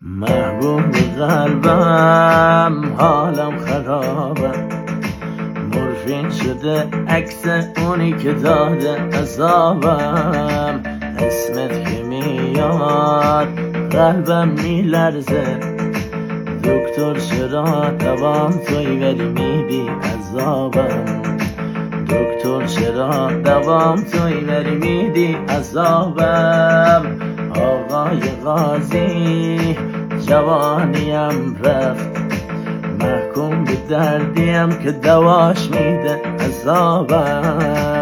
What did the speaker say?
محبوب قلبم حالم خرابه، مورفین شده عکس اونی که داده عذابم. اسمت که میاد قلبم میلرزه، دکتر چرا دوام توی ولی میدی عذابم. دکتر چرا دوام توی ولی میدی عذابم. آقای قاضی جوانیم رفت، محکوم به دردیم که دواش میده عذابم.